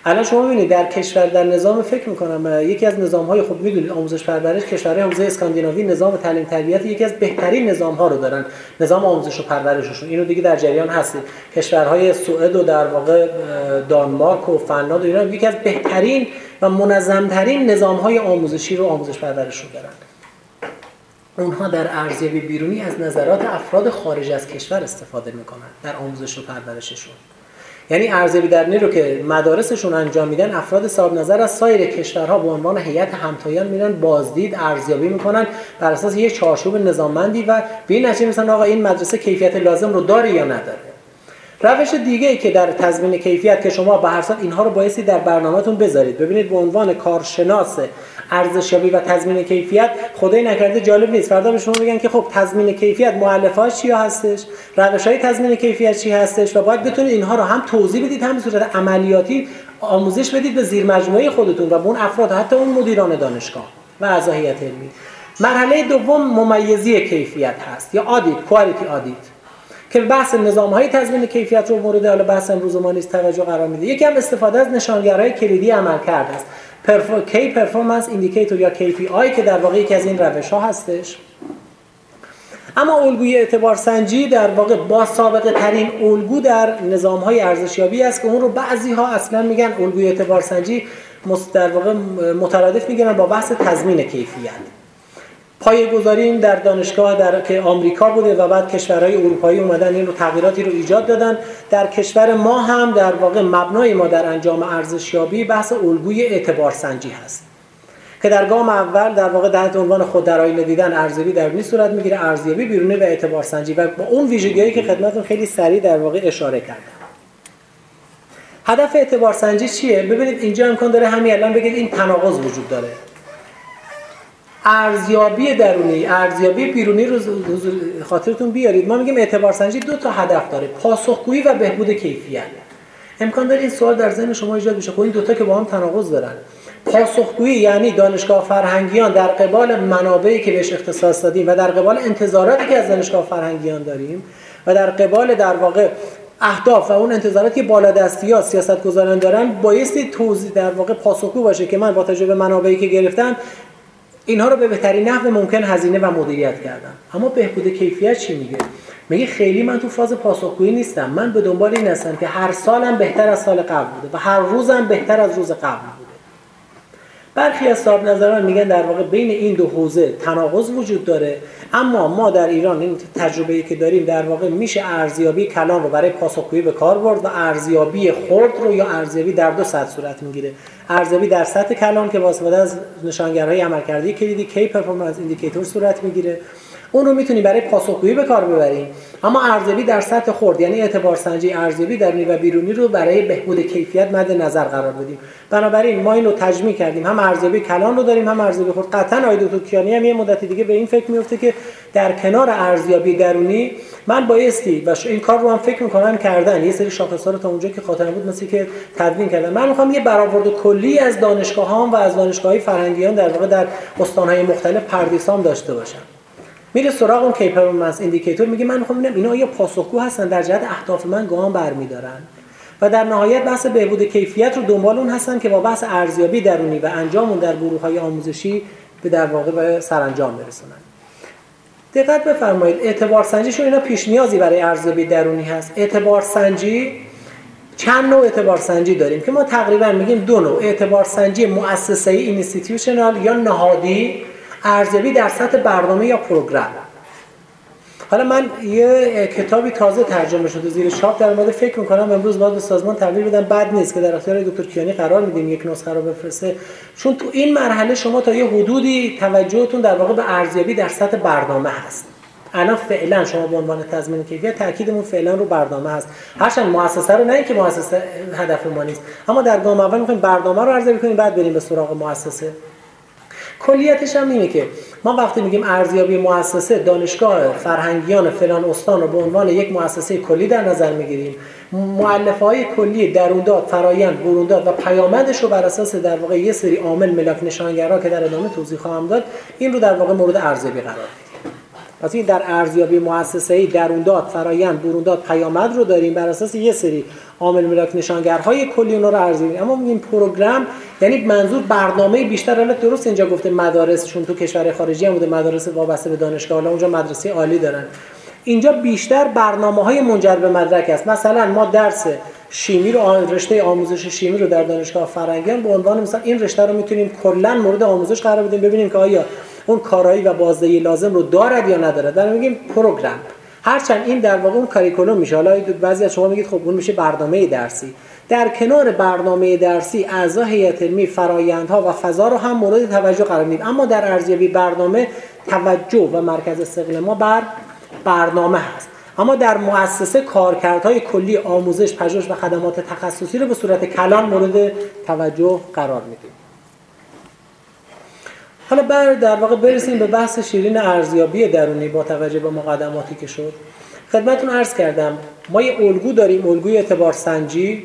Speaker 1: الان شما ببینید در کشور در نظام فکر می‌کنم یکی از نظام‌های خوب می‌دونید آموزش پرورش کشورهای حوزه اسکاندیناوی نظام تعلیم تربیت یکی از بهترین نظام‌ها رو دارن، نظام آموزش و پرورششون. اینو دیگه در جریان هستید. کشورهای سوئد و در واقع دانمارک و فنلاند و اینا یکی از بهترین و منظم‌ترین نظام‌های آموزشی رو آموزش پرورش رو دارن. اونها در ارزیابی بیرونی از نظرات افراد خارج از کشور استفاده میکنن در آموزش و پرورششون. یعنی ارزیابی درونی رو که مدارسشون انجام میدن، افراد صاحب نظر از سایر کشورها به عنوان هیئت همتایان میرن بازدید ارزیابی میکنن بر اساس یک چارچوب نظاممندی و به این نتیجه میرسن آقا این مدرسه کیفیت لازم رو داره یا نداره. روش دیگه ای که در تضمین کیفیت که شما به هر صورت اینها رو بایستی در برنامه‌تون بذارید. ببینید به عنوان کارشناس ارزشیابی و تضمین کیفیت خدای نکرده جالب نیست فردا به شما بگن که خب تضمین کیفیت مؤلفه‌اش چی هستش، روش‌های تضمین کیفیت چی هستش و باید بتونید اینها رو هم توضیح بدید هم به صورت عملیاتی آموزش بدید به زیر مجموعه خودتون و به اون افراد حتی اون مدیران دانشگاه و اعضای هیئت علمی. مرحله دوم ممیزی کیفیت هست یا آدیت، کوالیتی آدیت که بحث نظام‌های تضمین کیفیت رو مورد حالا بحث امروز ما نیست توجه قرار میده. یکی هم استفاده از نشانگرهای کلیدی عملکرد است. کی پرفورمنس ایندیکیتور یا کی پی آی که در واقع یکی از این روش‌ها هستش. اما الگوی اعتبار سنجی در واقع با سابقه ترین الگو در نظام‌های ارزشیابی است که اون رو بعضی‌ها اصلا میگن الگوی اعتبار سنجی در واقع مترادف میگن با بحث تضمین کیفیت. پایه‌گذاری این در دانشگاه در که آمریکا بوده و بعد کشورهای اروپایی اومدن این رو تغییراتی رو ایجاد دادن. در کشور ما هم در واقع مبنای ما در انجام ارزشیابی بحث الگوی اعتبار سنجی هست که در گام اول در واقع تحت عنوان خود در آینه دیدن ارزیابی درونی صورت میگیره، ارزیابی بیرونی و اعتبار سنجی و با اون ویژگی‌هایی که خدمتتون خیلی سریع در واقع اشاره کردم. هدف اعتبار سنجی چیه؟ ببینید اینجا امکان داره همین الان بگید این تناقض وجود داره. ارزیابی درونی، ارزیابی بیرونی رو خاطرتون بیارید. ما میگیم اعتبار سنجی دو تا هدف داره، پاسخگویی و بهبود کیفیت. امکان داره این سوال در ذهن شما ایجاد بشه، خب این دو تا که با هم تناقض دارن. پاسخگویی یعنی دانشگاه فرهنگیان در قبال منابعی که بهش اختصاص دادیم و در قبال انتظاراتی که از دانشگاه فرهنگیان داریم و در قبال در واقع اهداف و اون انتظاراتی که بالادستی‌ها سیاستگزاران دارن بایستی توضیح در واقع پاسخگو باشه که من با تجربه منابعی که گرفتم اینها رو به بهترین نحو ممکن هزینه و مدیریت کردم. اما بهبود کیفیت چی میگه؟ میگه خیلی من تو فاز پاسخگویی نیستم، من به دنبال این هستم که هر سالم بهتر از سال قبل بوده و هر روزم بهتر از روز قبل بوده. برخی از صاحب نظران میگن در واقع بین این دو حوزه تناقض وجود داره، اما ما در ایران این تجربه‌ای که داریم در واقع میشه ارزیابی کلان رو برای پاسخگویی به کار برد و ارزیابی خرد رو یا ارزیابی در دو سطح صورت میگیره. ارزیابی در سطح کلان که با استفاده از نشانگرهای عملکردی کلیدی کی پرفورمنس ایندیکیتور صورت میگیره، اون رو میتونی برای پاسخگویی به کار ببریم. اما ارزیابی در سطح خرد یعنی اعتبار سنجی، ارزیابی درونی و بیرونی رو برای بهبود کیفیت مد نظر قرار بدیم. بنابراین ما اینو تجمیع کردیم، هم ارزیابی کلان رو داریم هم ارزیابی خرد. قطعاً آقای دکتر کیانی هم یه مدت دیگه به این فکر میفته که در کنار ارزیابی درونی من بایستی و این کار رو هم فکر میکنم کردن یه سری شاخص‌ها رو تا اونجا که خاطرم بود مثل که تدوین کردن. من میخوام یه برآورد کلی از دانشگاه‌ها و از دانشگاه‌های فرهنگیان در واقع در استان‌های مختلف پردیسام داشته باشم. میره سراغ اون کی پرفورمنس ایندیکیتور، میگه من میخوام ببینم اینا آیا پاسخگو هستن در جهت اهداف من گام برمی‌دارن و در نهایت بحث بهبود کیفیت رو دنبال اون هستن که با بحث ارزیابی درونی و انجام اون در گروه‌های آموزشی به در واقع به سرانجام برسونن. دقت بفرمایید اعتبار سنجیشون اینا پیش نیازی برای ارزیابی درونی هست. اعتبار سنجی چند نوع اعتبار سنجی داریم که ما تقریبا میگیم دو نوع: اعتبار سنجی مؤسسه‌ای اینستیتوشنال یا نهادی، ارزیابی در سطح برنامه یا پروگرام. حالا من یه کتابی تازه ترجمه شده زیر چاپ در مورد فکر می‌کنم امروز باید به سازمان تحویل بدم، بد نیست که در اختیار دکتر کیانی قرار میدیم یک نسخه رو بفرسته، چون تو این مرحله شما تا یه حدودی توجهتون در واقع به ارزیابی در سطح برنامه هست. الان فعلا شما به عنوان تضمین کیفیت تاکیدمون فعلا رو برنامه هست، هرچند مؤسسه رو نه که مؤسسه هدف ما نیست، اما در گام اول می‌خوایم برنامه رو ارزیابی کنیم بعد بریم به سراغ مؤسسه. کلیتش هم اینه که ما وقتی میگیم ارزیابی مؤسسه، دانشگاه فرهنگیان فلان استان رو به عنوان یک مؤسسه کلی در نظر میگیریم. مؤلفه‌های کلی درونداد، فرایند، برونداد و پیامدش رو بر اساس در واقع یه سری عامل ملاک نشانگرها که در ادامه توضیح خواهم داد این رو در واقع مورد ارزیابی قرار میدیم. واسه در ارزیابی مؤسسه‌ای درون-داد، فرآیند، برون-داد، پیامد رو داریم، بر اساس یه سری عامل ملاک نشانگرهای کلی اونها رو ارزیابی. اما این پروگرام یعنی منظور برنامه بیشتر. حالا درست اینجا گفته مدارس، چون تو کشور خارجی هم بوده مدارس وابسته به دانشگاه، حالا اونجا مدرسه عالی دارن. اینجا بیشتر برنامه‌های منجر به مدرک است. مثلا ما درس شیمی رو، رشته آموزش شیمی رو در دانشگاه فرنگیان به عنوان مثلا این رشته رو میتونیم کلا مورد آموزش قرار بدیم، ببینیم که آیا اون کارایی و بازدهی لازم رو دارد یا ندارد. در میگیم پروگرام، هرچند این در واقع اون کاریکولوم میشه. حالا بعضی از شما میگید خب اون میشه برنامه درسی. در کنار برنامه درسی اعضا هیئت علمی فرآیندها و فضا رو هم مورد توجه قرار میدیم. اما در ارزیابی برنامه توجه و مرکز استقلال ما بر برنامه هست. اما در مؤسسه کارکردهای کلی آموزش، پژوهش و خدمات تخصصی رو به صورت کلان مورد توجه قرار میدیم. حالا بر در واقع برسیم به بحث شیرین ارزیابی درونی با توجه به مقدماتی که شد. خدمتتون عرض کردم ما یه الگو داریم، الگوی اعتبار سنجی،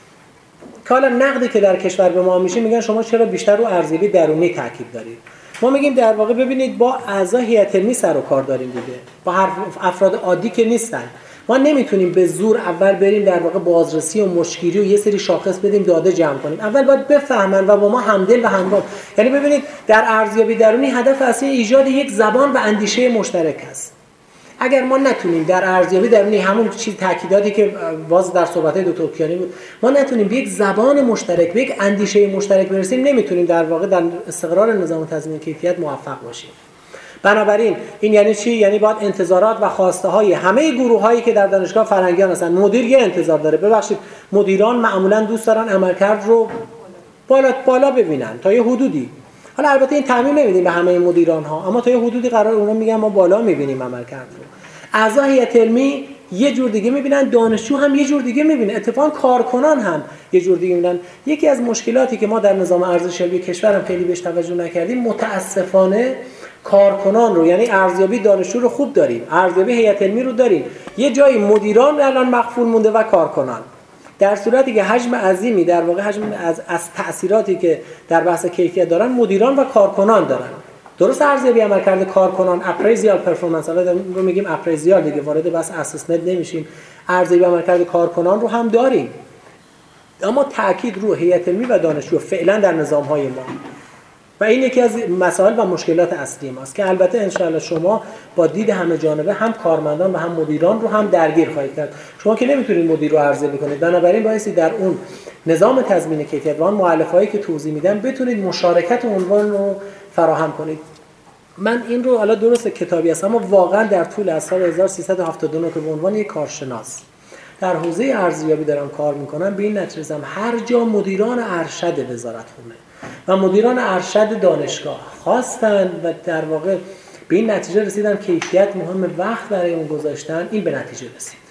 Speaker 1: که حالا نقدی که در کشور به ما میشه میگن شما چرا بیشتر رو ارزیابی درونی تاکید دارید. ما میگیم در واقع ببینید با اعضا هیئت علمی سر و کار داریم دیگه، با هر افراد عادی که نیستن. ما نمیتونیم به زور اول بریم در واقع بازرسی و مشکیری و یه سری شاخص بدیم داده جمع کنیم. اول باید بفهمن و با ما همدل و همگام. یعنی ببینید در ارزیابی درونی هدف اصلی ایجاد یک زبان و اندیشه مشترک است. اگر ما نتونیم در ارزیابی درونی همون چیز تاکیداتی که باز در صحبت‌های دکتر کیانی بود، ما نتونیم به یک زبان مشترک، به یک اندیشه مشترک برسیم، نمیتونیم در واقع در استقرار نظام تضمین کیفیت موفق باشیم. بنابراین این یعنی چی؟ یعنی باید انتظارات و خواسته های همه گروه هایی که در دانشگاه فرنگیان هستن، مدیر یه انتظار داره. ببخشید مدیران معمولا دوست دارن عملکرد رو بالا بالا ببینن تا یه حدودی. حالا البته این تعمیم نمیدیم به همه مدیران ها، اما تا یه حدودی قرار اونا میگن ما بالا میبینیم عملکرد رو. اعضا هیئت علمی یه جور دیگه میبینن، دانشجو هم یه جور دیگه میبینه، اتفاقا کارکنان هم یه جور دیگه میبینن. یکی از مشکلاتی که ما در نظام ارزشیابی کشور هم خیلی بهش توجه نکردیم، متاسفانه کارکنان رو، یعنی ارزیابی دانشجو رو خوب داریم، ارزیابی هیئت علمی رو داریم، یه جایی مدیران الان مغفول مونده و کارکنان، در صورتی که حجم عظیمی در واقع حجم از از تأثیراتی که در بحث کیفیت دارن مدیران و کارکنان دارن. درست ارزیابی عملکرد کارکنان، اپریزیال پرفورمنس، حالا رو میگیم اپریزیال دیگه، وارد بحث اسسمنت نمیشیم، ارزیابی عملکرد کارکنان رو هم داریم. اما تاکید رو هیئت علمی و دانشجو فعلا در نظام‌های ما، و این یکی از مسائل و مشکلات اصلی ماست که البته انشاءالله شما با دید همه جانبه هم کارمندان و هم مدیران رو هم درگیر خواهید کرد. شما که نمیتونید مدیر رو ارزیابی کنید، بنابراین بایستی در اون نظام تضمین کیفیت و اون مؤلفه‌ای که توضیح میدم بتونید مشارکت عنوان رو فراهم کنید. من این رو حالا درست کتابی است، اما واقعا در طول از سال هزار و سیصد و هفتاد و نه که به عنوان یک کارشناس در حوزه ارزیابی دارم کار میکنم، به این نتیجه رسیدم هر جا مدیران ارشد وزارتخونه و مدیران ارشد دانشگاه خواستن و در واقع به این نتیجه رسیدن کیفیت مهم، وقت برای اون گذاشتن، این به نتیجه رسید.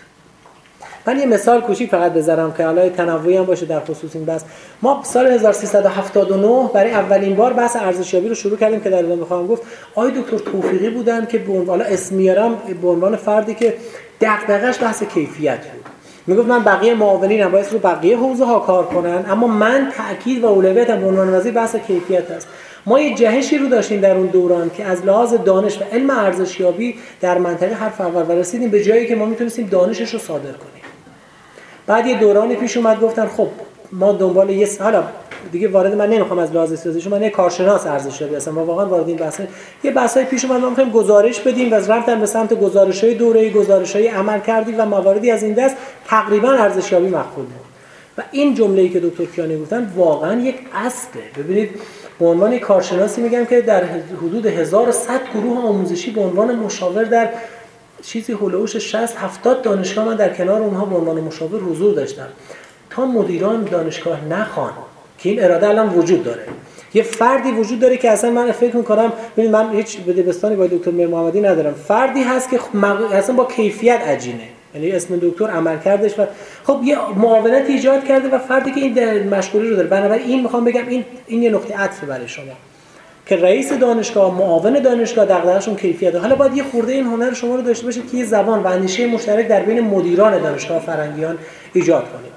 Speaker 1: من یه مثال کوچیک فقط بذارم که حالا تنوعی هم باشه در خصوص این بحث. ما سال هزار و سیصد و هفتاد و نه برای اولین بار بحث ارزشیابی رو شروع کردیم که در ادامه خواهم گفت. آقای دکتر توفیقی بودن که به عنوان اسم میارم به عنوان فردی که دغدغش بحث کیفیت بود. میگفت من بقیه معاونینم باید رو بقیه حوزه ها کار کنن، اما من تاکید و اولویتم به عنوان وزیر بحث کیفیت است. ما یه جهشی رو داشتیم در اون دوران که از لحاظ دانش و علم ارزشیابی در منطقه حرف اول رسیدیم به جایی که ما میتونستیم دانشش رو صادر کنیم. بعد یه دورانی پیش اومد گفتن خب ما دنبال یه حالا دیگه وارد من نمیخوام از لحاظ سیاسی، من یه کارشناس ارزشیابی هستم و واقعا وارد این بحث یه بحثای پیش اومد ما می‌خوایم گزارش بدیم و رفتن به سمت گزارش‌های دوره‌ای، گزارش‌های عمل کردی و مواردی از این دست تقریبا ارزشیابی مقبول بود. و این جمله‌ای که دکتر کیانی گفتن واقعا یک اصله. ببینید به عنوان کارشناسی میگم که در حدود هزار و صد گروه آموزشی به عنوان مشاور در چیزی هولوش شصت هفتاد دانشگاه من در کنار اونها به عنوان مشاور حضور داشتم. تا مدیران دانشگاه نخوان که این اراده الان وجود داره، یه فردی وجود داره که اصلا من فکر می‌کنم، ببین من هیچ بدبستانی با دکتر میر محمدی ندارم، فردی هست که اصلا با کیفیت عجینه، یعنی اسم دکتر عمل کردش و خب یه معاونت ایجاد کرده و فردی که این مشغولی رو داره. بنابراین این میخوام بگم این این یه نقطه عطف برای شما که رئیس دانشگاه، معاون دانشگاه دغدغه‌شون کیفیته. حالا باید یه خورده این هنر شما رو داشته باشه که یه زبان و اندیشه مشترک در بین مدیران دانشگاه فرنگیان ایجاد کنید.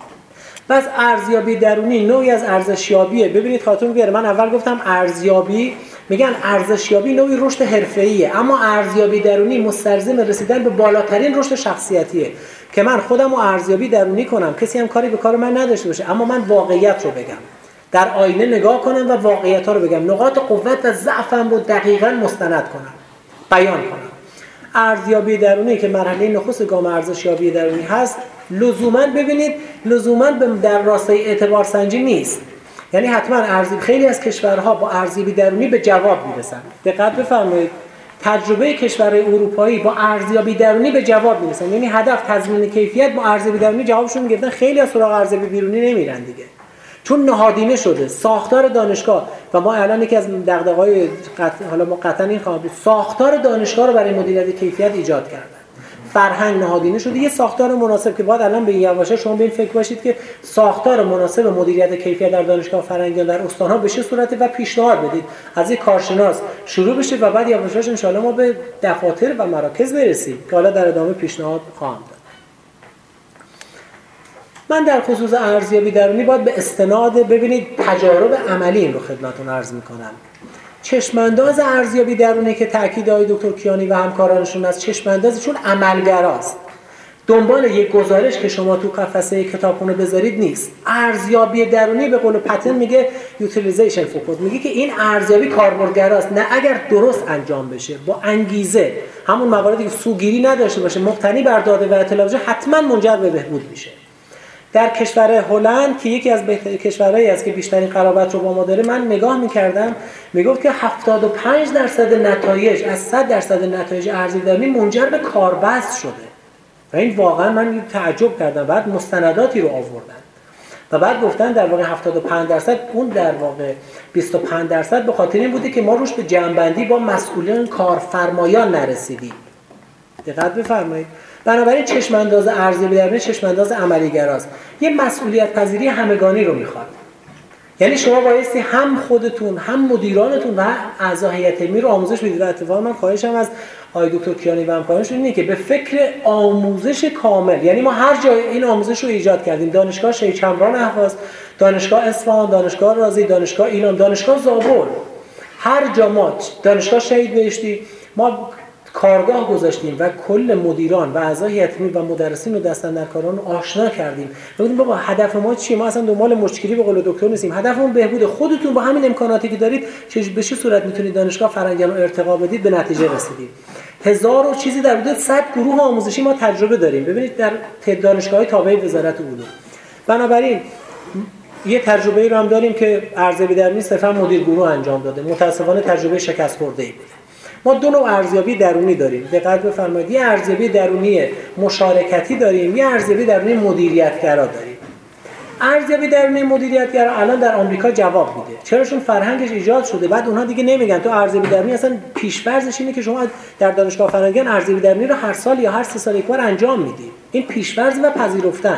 Speaker 1: پس ارزیابی درونی نوعی از ارزشیابیه. ببینید خاطر بیاره من اول گفتم ارزیابی میگن ارزشیابی نوعی رشد حرفه‌ایه، اما ارزیابی درونی مستلزم رسیدن به بالاترین رشد شخصیتیه که من خودم رو ارزیابی درونی کنم، کسی هم کاری به کار من نداشته باشه، اما من واقعیت رو بگم، در آینه نگاه کنم و واقعیت‌ها رو بگم، نقاط قوت و ضعفم رو دقیقاً مستند کنم، بیان کنم. ارزیابی درونی که مرحله نخست گام ارزشیابی درونی هست، لزوماً ببینید لزوماً در راستای اعتبار سنجی نیست. یعنی حتما ارزیابی، خیلی از کشورها با ارزیابی درونی به جواب میرسن. دقت بفرمایید، تجربه کشورهای اروپایی با ارزیابی درونی به جواب میرسن. یعنی هدف تضمین کیفیت، با ارزیابی درونی جوابشون میگفتن. خیلی از سراغ ارزیابی بیرونی نمیرن دیگه، چون نهادینه شده ساختار دانشگاه. و ما الان یکی از دغدغه‌های قطع... حالا ما قطعا این خواهد بود، ساختار دانشگاه رو برای مدیریت کیفیت ایجاد کردن. فرهنگ نهادینه شده، یه ساختار مناسب که باید الان به این یواشه شما به این فکر باشید که ساختار مناسب مدیریت کیفیت در دانشگاه فرهنگیان در استان‌ها به چه صورته و پیشنهاد بدید از یک کارشناس شروع بشه و بعد یواشاش ان شاءالله ما به دفاتر و مراکز برسیم که حالا در ادامه پیشنهاد خواهم داد. من در خصوص ارزیابی درونی باید به استناد ببینید تجارب عملی این رو خدمتتون عرض می‌کنم. چشمانداز ارزیابی درونی که تاکید آقای دکتر کیانی و همکارانشون از چشمانداز، چون عملگراست، دنبال یک گزارش که شما تو قفسه کتابخونه بذارید نیست. ارزیابی درونی به قول پتن میگه یوتیلیزیشن فوکوس، میگه که این ارزیابی کاربردگراست، نه اگر درست انجام بشه با انگیزه، همون مواردی که سوگیری نداشته باشه، مبتنی بر داده و اطلاع باشه، حتما منجر به بهبود میشه. در کشور هلند که یکی از کشورهایی است که بیشترین قرابت رو با ما داره، من نگاه می‌کردم میگفت که هفتاد و پنج درصد نتایج از صد درصد نتایج ارزیابی درونی منجر به کاربست شده و این واقعا من تعجب کردم. بعد مستنداتی رو آوردن و بعد گفتن در واقع هفتاد و پنج درصد اون در واقع بیست و پنج درصد به خاطر این بوده که ما روش به جمع‌بندی با مسئولین کارفرمایان نرسیدیم. دقت بفرمایید. بنابراین چشمانداز ارزیابی درونی چشمانداز عملی‌گراست، یه مسئولیت پذیری همگانی رو میخواد. یعنی شما بایستی هم خودتون هم مدیرانتون و اعضای هیئت علمی رو آموزش بدید. و اتفاقا من خواهشم از آقای دکتر کیانی و همکارانشون اینه که به فکر آموزش کامل، یعنی ما هر جای این آموزش رو ایجاد کردیم، دانشگاه شیخ چمران اهواز، دانشگاه اصفهان، دانشگاه رازی، دانشگاه ایلام، دانشگاه زابل، هر جا ما دانشگاه شهید بهشتی ما کارگاه گذاشتیم و کل مدیران و اعضای هیئت علمی و مدرسین و دستاندرکاران رو آشنا کردیم. ببینید بابا هدف ما چیه؟ ما اصلا دنبال مشکلی به قول دکتر نیستیم. هدفمون بهبود خودتون. با همین امکاناتی که دارید چه به چه صورت میتونید دانشگاه فرهنگیان رو ارتقا بدید، به نتیجه رسیدید. هزار و چیزی در حدود صد گروه آموزشی ما تجربه داریم. ببینید در دانشگاه‌های تابع وزارت علوم. بنابراین یه تجربه رو هم داریم که ارزیابی درونی صرفا مدیر گروه انجام داده. متأسفانه تجربه شکست خورده‌ای بوده. ما دو نوع ارزیابی درونی داریم. دقت بفرمایید، یه ارزیابی درونی مشارکتی داریم، یه ارزیابی درونی مدیریتگرا داریم. ارزیابی درونی مدیریتگرا الان در آمریکا جواب میده. چرا؟ چون فرهنگش ایجاد شده. بعد اونها دیگه نمیگن تو ارزیابی درونی، اصلا پیش‌فرضش اینه که شما در دانشگاه فرهنگیان ارزیابی درونی رو هر سال یا هر سه سال یک بار انجام میدید. این پیش‌فرض و پذیرفتن.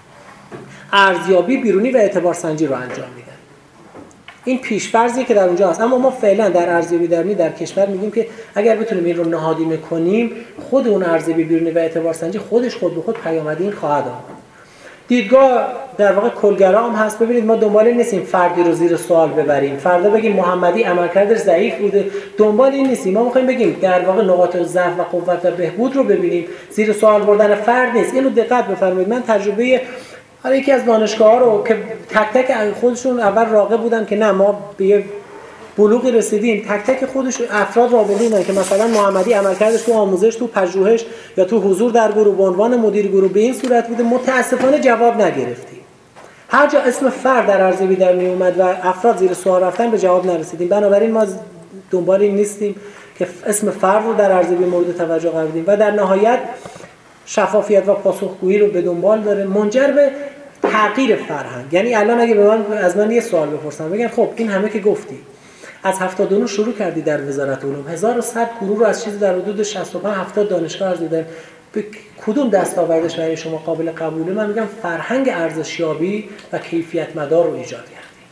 Speaker 1: ارزیابی بیرونی و اعتبار سنجی رو انجام میدن. این پیش‌فرضی که در اونجا هست. اما ما فعلا در ارزیابی درونی در کشور میگیم که اگر بتونیم این رو نهادینه کنیم، خود اون ارزیابی بیرونی و اعتبار سنجی خودش خود به خود پیامدین خواهد آمد. دیدگاه در واقع کلگرا هم هست. ببینید ما دنبال این نیستیم فردی رو زیر سوال ببریم، فردا بگیم محمدی عملکردش ضعیف بوده، دنبال این نیستیم. ما می‌خوایم بگیم در واقع نقاط ضعف و قوت و بهبود رو ببینیم، زیر سوال بردن فرد نیست. اینو دقت بفرمایید. من تجربه حالا یکی از دانشگاه‌ها رو که تک تک خودشون اول راغب بودن که نه ما به یه بلوغی رسیدیم، تک تک خودش افراد راغب بودن که مثلا محمدی عملکردش تو آموزش، تو پژوهش یا تو حضور در گروه به عنوان مدیر گروه به این صورت بوده، متاسفانه جواب نگرفتیم. هر جا اسم فرد در ارزیابی درونی اومد و افراد زیر سوال رفتن به جواب نرسیدیم. بنابراین ما دنبال این نیستیم که اسم فرد رو در ارزیابی مورد توجه قرار بدیم و در نهایت شفافیت و پاسخگویی رو به دنبال داره، منجر به تغییر فرهنگ. یعنی الان اگه به من از من یه سوال بپرسن بگن خب این همه که گفتی از هفتاد و نه شروع کردی در وزارت علوم، هزار و صد گروه رو از چیزی در حدود شصت و پنج هفتاد دانشگاه ارزیابی داریم، به کدوم دستاوردش برای شما قابل قبوله؟ من میگم فرهنگ ارزشیابی و کیفیت مدار رو ایجاد کردیم.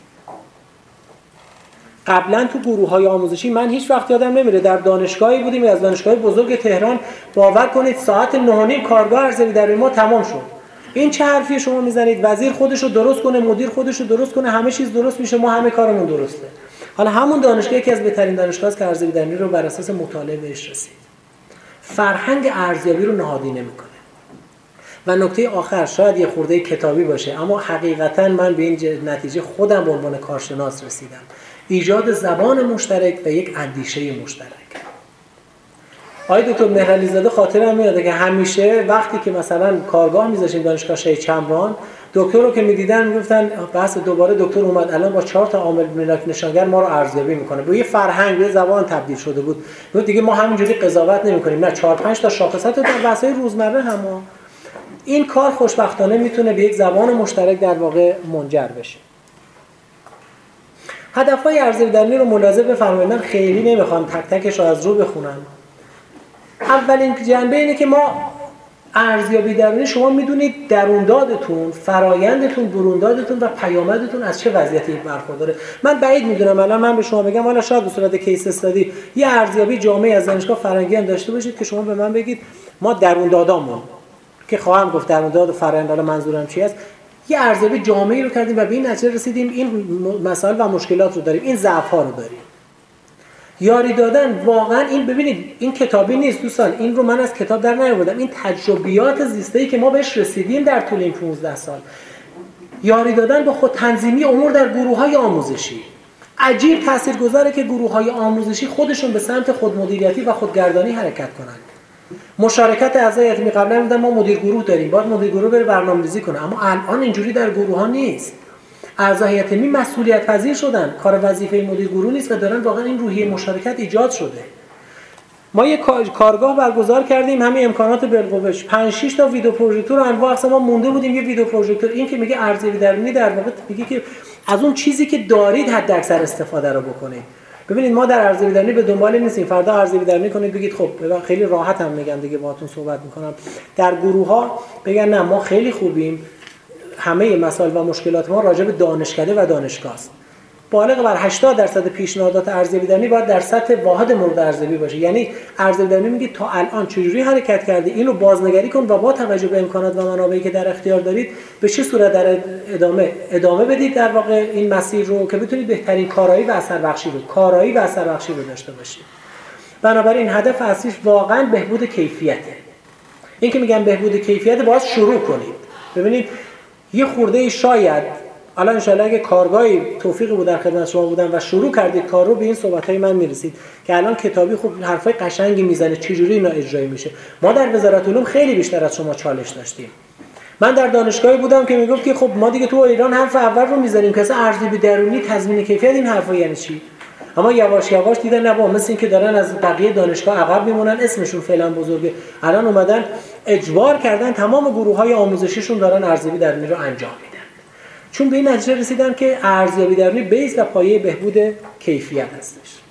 Speaker 1: قبلا تو گروه‌های آموزشی من هیچ وقت یادم نمیره در دانشگاهی بودیم از دانشگاه بزرگ تهران، باور کنید ساعت نه و نیم کارگاه ارزیابی در ما تمام شد. این چه حرفی شما میزنید؟ وزیر خودش رو درست کنه، مدیر خودش رو درست کنه، همه چیز درست میشه، ما همه کارمون درسته. حالا همون دانشگاه یکی از بهترین دانشگاه است که ارزیابی درونی رو بر اساس مطالعه بهش رسید. فرهنگ ارزیابی رو نهادینه میکنه. و نکته آخر شاید یه خورده کتابی باشه، اما حقیقتا من به این نتیجه خودم به عنوان کارشناس رسیدم: ایجاد زبان مشترک و یک اندیشه مشترک. آقای دکتر مهرعلی زاده خاطرم میاد که همیشه وقتی که مثلا کارگاه میذاشیم دانشگاه شهید چمران، دکتر رو که میدیدن میگفتن بحث دوباره دکتر اومد الان با چهار تا عامل ملاک نشانگر ما رو ارزیابی میکنه. با یه فرهنگ به زبان تبدیل شده بود. دیگه ما همینجوری قضاوت نمیکنیم، نه چهار پنج تا شاخصات در بحث‌های روزمره هم. این کار خوشبختانه میتونه به یک زبان مشترک در واقع منجر بشه. هدف‌های ارزیابی درونی رو ملاحظه بفرمایید. من خیلی نمیخوام تک تکش رو از رو بخونم. اولین جنبه اینه که ما ارزیابی درونی، شما میدونید دروندادتون، فرایندتون، بروندادتون و پیامدتون از چه وضعیتی برخورداره. من بعید میدونم الان من به شما بگم حالا شاید به صورت کیس استادی یه ارزیابی جامعی از دانشگاه فرنگیان داشته باشید که شما به من بگید ما دروندادامون که خواهم گفت درونداد و فرآیند، حالا منظورم چی است، یه ارزیابی جامعی رو کردیم و به این نتیجه رسیدیم این مسائل و مشکلات رو داریم، این ضعف‌ها رو داریم. یاری دادن واقعا این، ببینید این کتابی نیست دوستان، این رو من از کتاب در نیاوردم، این تجربیات زیسته‌ای که ما بهش رسیدیم در طول این پانزده سال. یاری دادن با خود تنظیمی امور در گروه‌های آموزشی. عجیب تاثیرگذاره که گروه‌های آموزشی خودشون به سمت خودمدیریتی و خودگردانی حرکت کنند. مشارکت اعضای حتمی قبلا میگم ما مدیر گروه داریم، باید مدیر گروه بره برنامه‌ریزی کنه، اما الان اینجوری در گروه‌ها نیست. اعضای حتمی مسئولیت پذیر شدن، کار وظیفه مدیر گروه نیست و دارن واقعا این روحیه مشارکت ایجاد شده. ما یک کارگاه برگزار کردیم، همین امکانات بالقوهش، پنج شش تا ویدیو پروژکتور انواع اقسام، ما مونده بودیم یه ویدیو پروژکتور. این که میگه ارزیابی درونی در واقع میگه که از اون چیزی که دارید حد اکثر استفاده رو بکنید. ببینید ما در ارزیابی درونی به دنبال نیستیم فردا ارزیابی درونی کنید بگید خب خیلی راحت هم میگم دیگه باهاتون صحبت میکنم، در گروه ها بگن نه ما خیلی خوبیم، همه مسائل و مشکلات ما راجع به دانشکده و دانشگاه است. بالغ بر هشتاد درصد پیشنهادات ارزیابی درونی باید در سطح واحد مورد ارزیابی باشه. یعنی ارزیابی درونی میگه تا الان چجوری حرکت کردی، اینو بازنگری کن و با توجه به امکانات و منابعی که در اختیار دارید به چه صورت در ادامه ادامه بدید در واقع این مسیر رو که بتونید بهترین کارایی و اثربخشی رو کارایی و اثربخشی رو داشته باشید. بنابراین هدف اصلیش واقعا بهبود کیفیته. این که میگم بهبود کیفیت باید شروع کنید. ببینید یه خورده شاید الان ان شاءالله اگه کارگاهی توفیقی بود در خدمت شما بودم و شروع کردید کار رو، به این صحبت‌های من میرسید که الان کتابی خوب حرفای قشنگی میزنه چجوری اینا اجرایی میشه. ما در وزارت علوم خیلی بیشتر از شما چالش داشتیم. من در دانشگاهی بودم که میگفت که خب ما دیگه تو ایران حرف اول رو میزنیم که اصلا ارزیابی درونی تضمین کیفیت این حرفا یعنی چی. اما یواش یواش دیدن نه با مثل این که دارن از بقیه دانشگاه عقب میمونن، اسمشون فعلا بزرگه، الان اومدن اجبار کردن تمام گروه‌های آموزشیشون دارن ارزیابی درونی رو انجام میدن. چون به این نتیجه رسیدن که ارزیابی درونی بیس و پایه بهبود کیفیت هستش.